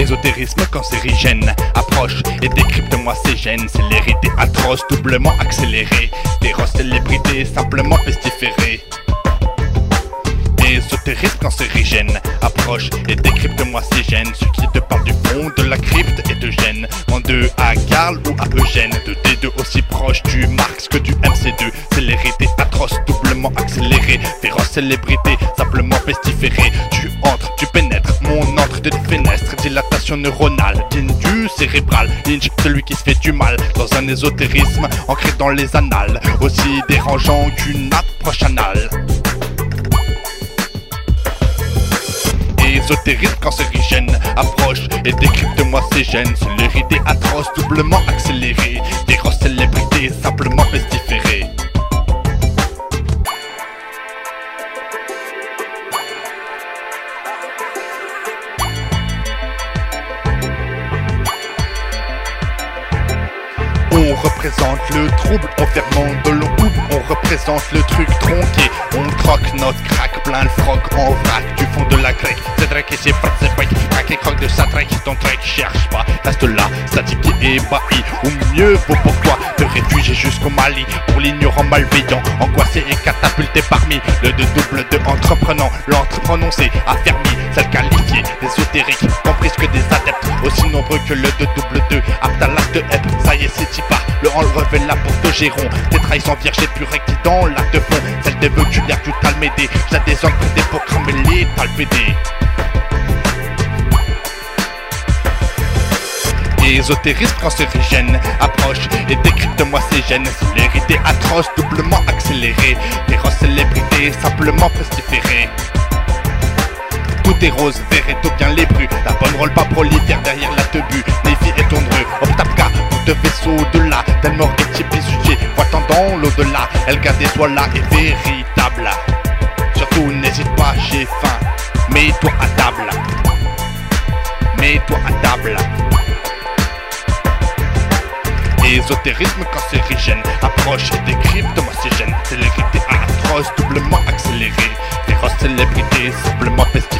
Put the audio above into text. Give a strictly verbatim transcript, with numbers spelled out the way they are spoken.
Ésotérisme cancérigène, approche et décrypte-moi ces gènes. Célérité atroce, doublement accélérée. Féroce célébrité, simplement pestiférée. Ésotérisme cancérigène, approche et décrypte-moi ces gènes. Ceux qui te parlent du fond de la crypte et te gênent. En deux à Karl ou à Eugène, de T deux aussi proche du Marx que du M C deux. Célérité atroce, doublement accélérée. Féroce célébrité, simplement pestiférée. Tu entres, tu pénètres, mon entre de fenêtre. Dilatation neuronale, digne du cérébral. Lynch, celui qui se fait du mal dans un ésotérisme ancré dans les annales. Aussi dérangeant qu'une approche anale. Ésotérisme cancérigène, approche et décrypte-moi ces gènes. Célérité atroce, doublement accélérée. Féroce célébrité, simplement pestiférée. On représente le trouble, on fermente de l'eau coupe, on représente le truc tronqué. On troque notre crack, plein le froc en vrac du fond de la grecque. C'est drake et c'est frat, c'est break, crack et croque de sa trek. Ton trek cherche pas, reste là, statique et ébahi. Ou mieux vaut pour toi te réfugier jusqu'au Mali. Pour l'ignorant malveillant, angoissé et catapulté parmi le deux double de entreprenant. L'entre prononcé, affermi, celle qualifiée d'ésotérique, comprise que des adeptes, aussi nombreux que le deux double deux. Apte à l'acte F, ça y est c'est y pas. Le enlevé là pour te géron. Tes trahisons vierges pur et qui dans l'acte de fond. Celle des voculaires tout almédé. J'ai des encres des programmes et les palpédés. Ésotérisme cancérigène, approche et décrypte-moi ces gènes. Célérité atroce, doublement accélérée. Féroce célébrité, simplement pestiférée. Tout est rose, vert et tout bien les brus. La bonne rôle pas prolifère derrière la tebu. Les filles et ton dreux, optapka, tout de vaisseau de là. Tel mort et type et sujet, voit-on dans l'au-delà. Elle garde des toits là est véritable. Surtout n'hésite pas, j'ai faim. Mets-toi à table. Mets-toi à table. Ésotérisme cancérigène, approche et décrypte-moi ces gènes. Célérité atroce, doublement accélérée. Féroce célébrité, simplement pestiférée.